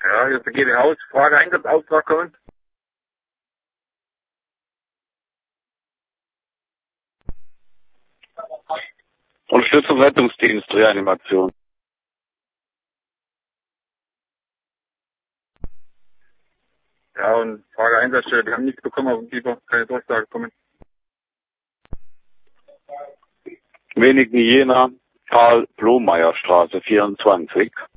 Ja, jetzt geht er aus. Frage Einsatzaustrag kommen. Unterstützung Rettungsdienst, Reanimation. Ja, und Frage Einsatzstelle, die haben nichts bekommen, aber lieber keine Durchsage kommen. Wenig Jena, Karl-Blomeyer-Straße 24.